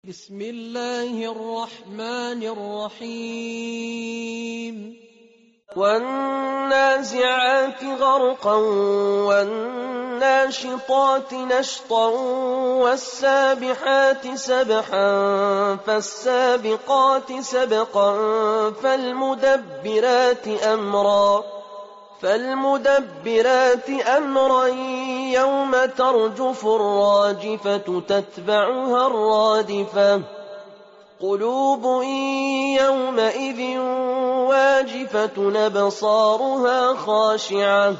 بسم الله الرحمن الرحيم والنازعات غرقا والناشطات نشطا والسابحات سبحا فالسابقات سبقا فالمدبرات أمرا يوم ترجف الراجفة تتبعها الرادفة قلوب يومئذ واجفة أبصارها خاشعة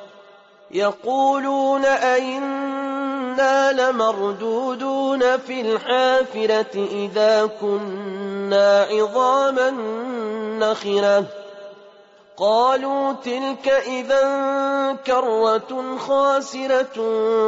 يقولون أئنا لمردودون في الحافرة إذا كنا عظاما نخرة قالوا تلك إذا كرة خاسرة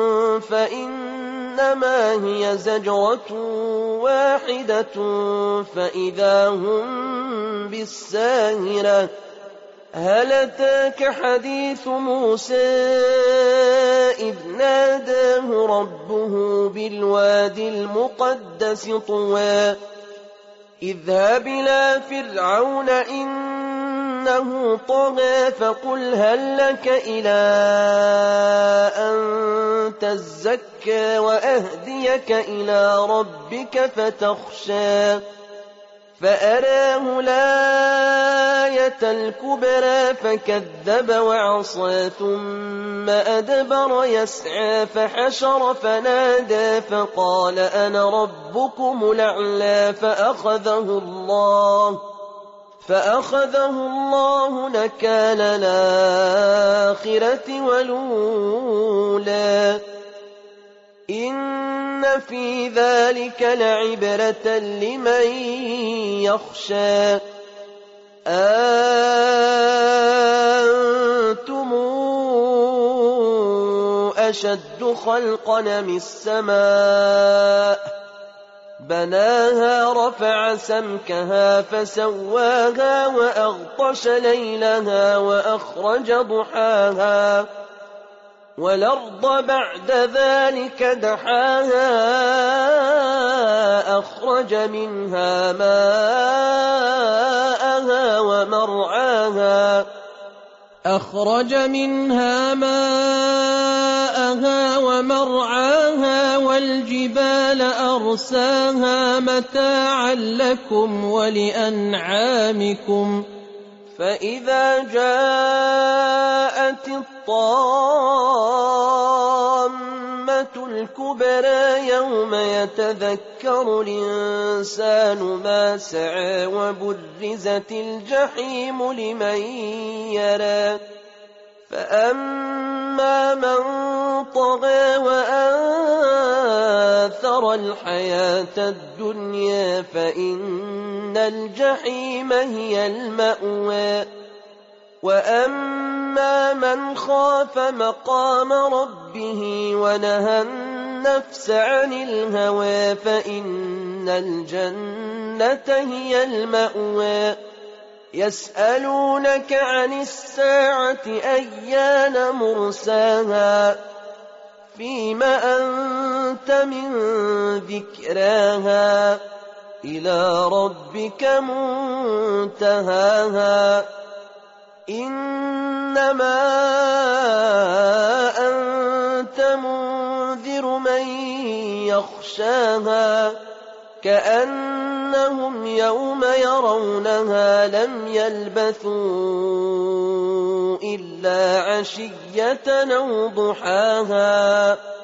فإنما هي زجرة واحدة فإذا هم بالساهرة هل أتاك حديث موسى إذ ناداه ربه بالوادي المقدس طوى اذهب إلى فرعون إنه طغى فقل هل لك إلى أن تزكى وأهديك إلى ربك فتخشى فأراه الآية الكبرى فكذب وعصى ثم أدبر يسعى فحشر فنادى فقال أنا ربكم الأعلى فأخذه الله نكال الآخرة والأولى إن في ذلك لعبرة لمن يخشى أنتم أشد خلقا من السماء بناها رفع سمكها فسواها وأغطش ليلها وأخرج ضحاها والأرض بعد ذلك دحاها أخرج منها ماءها ومرعاها والجبال أرساها متاعا لكم ولأنعامكم فإذا جاءت الطامة الكبرى يوم يتذكر الإنسان ما سعى وبرزت الجحيم لمن يرى فأما من طغى وآثر الحياة الدنيا فإن الجحيم هي المأوى وأما من خاف مقام ربه ونهى النفس عن الهوى فإن الجنة هي المأوى يسألونك عن الساعة أيان مرساها فيم أنت من ذكراها إلى ربك منتهاها إنما أنت منذر من يخشاها كأنهم يوم يرونها لم يلبثوا إلا عشية أو ضحاها